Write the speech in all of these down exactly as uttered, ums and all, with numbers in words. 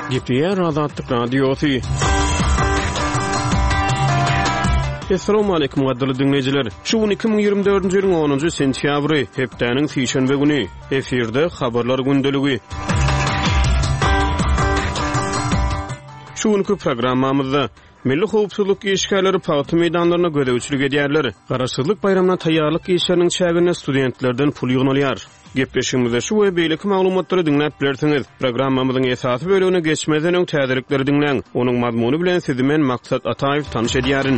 Gepler Azadlyk Radiosu. Assalamu alaykum gaddly dinleyijiler. Şu iki bin ýygrimi dördünji ýylyň onunjy sentýabry, hepdeniň sýşenbe güni. Eferde habarlar gündeligi. Şu günkü programmamyzda Milli Howpsuzlyk işgärleri paýty meýdanlaryna gödäwçilik edýärler. Garaşsyzlyk bayramyna taýýarlyk işleriniň çägine studentlerden pul ýygnalýar. Gepleşigimizde şu we beýleki maglumatlary dinläp bilersiňiz. Programmamyzyň esasy bölügine geçmeden öň täzelikleri dinleň. Onuň mazmuny bilen sizi men Maksat Ataýew tanyş edýärin.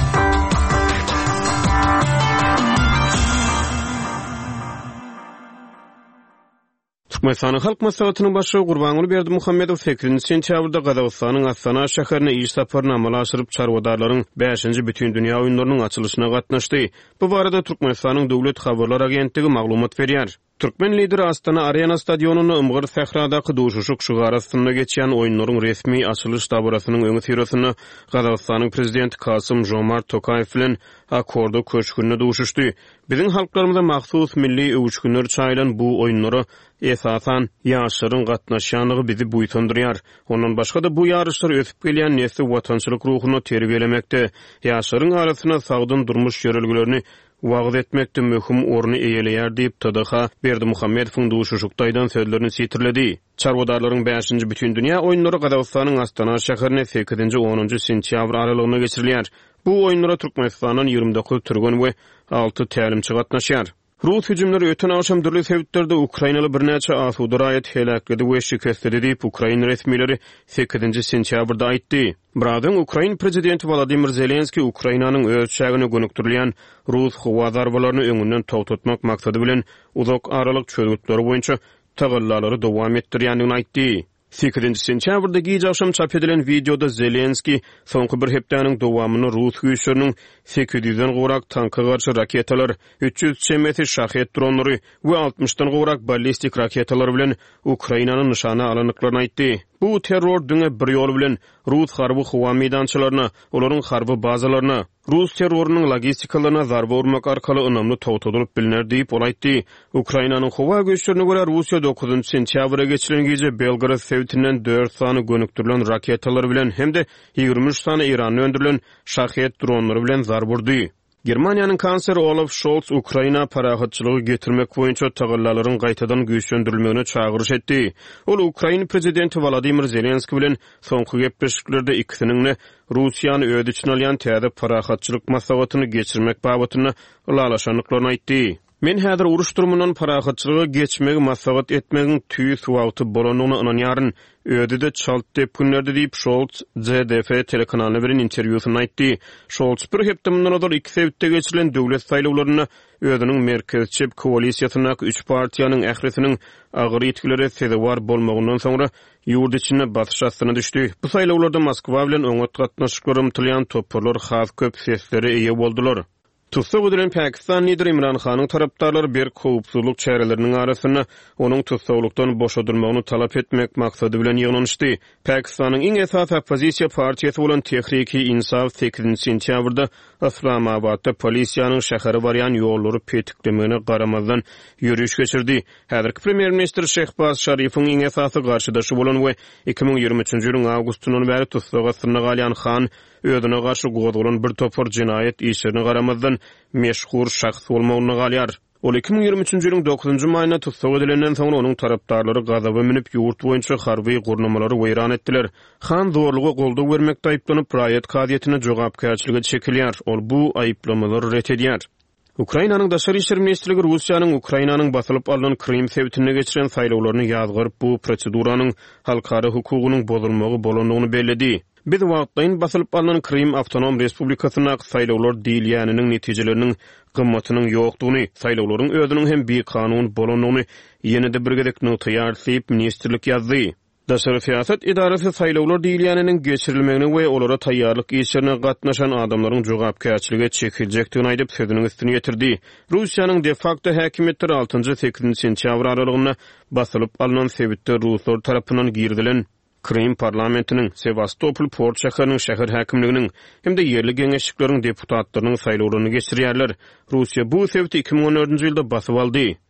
Türkmenistanyň halk maslahatynyň başçy Gurbanuly Berdimuhammedow sekizinji sentýabrda Gazagystanyň Astana şäherine iş saparyna amal aşyryp çarwadarylaryň beşinji bütün dünýä oýunlarynyň açylyşyna gatnaşdy. Bu barada Türkmenistanyň döwlet habarlar agentligi maglumat berýär. Türkmen lideri Astana Arena stadionuna ymgyr Sähradaky duşuşuk şygarasynda geçýän oýunlaryň resmi açylyş dabarasynyň öňü sýrasyny Gazagystanyň prezidenti Kasym Jomart Tokayew bilen akorda köşkünde duşuşdy. Biziň halklarymyza mahsus milli öwüşgünler çaýlan bu oýunlary esasan ýaşlaryň gatnaşýanlygy bizi buýtandyrýar. Ondan başga da bu ýarışlar ösüp gelýän nesli watançylyk ruhuny terbiýelemekde. Ýaşlaryň arasyna sagdyn durmuş ýörelgilerini wagt etmekde möhüm orny eýeleýär diýip T D H Berdimuhammedowyň duşuşukdaýdan sözlerini sitirledi. Çarwadarylaryň beşinji bütün dünýä oýunlary Gazagystanyň Astana şäherine sekizinji onunjy sentýabr aralygyna geçirilýär. Bu oýunlara Türkmenistanyň ýygrimi dokuz türgen we alty tälimçi gatnaşýar. Rus hüjümleri öten akşam dürli sebäplerde Ukrainaly birnäçe asuda raýat helakledy we şikestledi diýip Ukraina resmileri sekizinji sentýabrda aýtdy. Buradan Ukraina prezidenti Volodymyr Zelenski Ukrainanyň öz çägine gönükdirilýän Rus howa zarbalaryny öňünden togtatmak maksady bilen uzak aralyk çözgütleri boýunça tagallalary dowam etdirýändigini aýtdy. sekizinji sentýabrda gece akşam çap edilen videoda Zelenski soňky bir hepdeniň dowamyny Rus güýçleriniň sekiz ýüzden gowrak tanka garşy raketalar, üç ýüz çemeti şahet dronlary we altmışdan gowrak ballistik raketalar bilen Ukrainanyň nyşana alanyklaryny aýtdy. Bu terror düňe bir ýol bilen Rus harby howa meýdançylaryna, olaryň harby bazalaryna, Rus terrorunyň logistikalarına zarba urmak arkaly önamly togtadylyp biliner diýip ol aýtdy. Ukrainanyň howa güýçlerine görä Russiýa dokuzunjy sentýabra geçiren gece Belgrad sewtinden dört sany gönüktirilen raketalar bilen hemde ýygrimi üç sany Iranda öndürilen şahet dronlary bilen zarba urdy. Germaniýanyň kansleri Olaf Scholz Ukraina parahatçylygy getirmek boýunça tagallalaryň gaýtadan güýçlendirilmegine çagyryş etdi. Ol Ukraina prezidenti Volodymyr Zelenski bilen soňky gepleşiklerde ikisiniň Russiýany öýde üçin alýan täze parahatçylyk maslahatyny geçirmek babatyna ulalaşanyklaryny aýtdy. Men häzir uruş durumundan parahatçylyga geçmegi maslahat etmegiň tüýs wagty bolanyny inanýaryn. Öýde de çalt dep günlerde diýip Scholz Z D F telekanalyna beren interwýusyny aýtdy. Scholz bir hepde mundan öňe iki sebäpde geçirilen döwlet saýlawlaryna öýdüniň merkezçi koalisiýasyna üç partiýanyň ähresiniň agyr ýetkileri sezewar bolmagyndan soňra ýurt içine basyş astyna düşdi. Bu saýlawlarda Moskwa bilen öňe gatnaşyklary umtylýan toparlar has köp sesleri eýe boldular. Tutsak edilen Pakistan lideri İmran Han'ın taraptarları bir howpsuzlyk çäreleriniň arasyna onuň tutsaklykdan boşadylmagyny talap etmek maksady bilen ýygnanyşdy. Pakistanyň iň esas opozisiýa partiýasy bolan Tehriki Insaf sekizinji sentýabrda Islamabadda polisiýanyň şäheri barýan ýollary petiklemegine garamazdan ýürüş geçirdi. Häzirki premier minister Şehbaz Şarifiň iň esasy garşydaşy bolan we iki bin ýygrimi üçinji ýylyň awgustyndan bäri tutsak astyna galýan Han ödüne garşy goýulan bir topar jinaýat işlerine garamazdan meşhur şahs bolmagyny galýar. Ol iki bin ýygrimi üçinji ýylyň dokuzyňjy maýyna tutsak edilenden soň onuň tarapdarlary gazaba minip ýurt boýunça harby gurnamalary weýran etdiler. Han zorlugy goldaw bermekde aýyplanyp raýat kadiýetine jogapkärçiligi çekilýär. Ol bu aýyplamалary ret edýär. Ukrainanyň daşary işler ministrligi Russiýanyň Ukrainanyň basylyp alynan Krym sewtine geçiren saýlawlaryny ýazgyryp bu proseduranyň halkara hukugynyň bozulmagy bolanyny belledi. Biz wagtlaýyn basylyp alynan Krym Awtonom Respublikasyna saýlawlar diýilýäniniň netijeleriniň gymmatynyň ýokdugyny, saýlawlaryň özüniň hem bir kanun bolanyny ýene-de bir gezek notyar diýip ministrlik ýazdy. Daşary siýasat idarasy saýlawlar diýilýäniniň geçirilmegine we olara taýýarlyk işlerine gatnaşan adamlaryň jogapkärçiligi çekiljekdigini aýdyp sözüniň üstüne ýetirdi. Russiýanyň de facto häkimetleri altynjy sekizinji sentýabr aralygyna basylyp alynan sebäpde Ruslar tarapyndan girdilen Krym parlamentiniň Sevastopol port şäheriniň şäher häkimliginiň hem de ýerli geňeşlikleriň deputatlarynyň saýlawlaryny geçirýärler. Russiýa bu sebäpde iki bin on dördünji ýylda basyp aldy.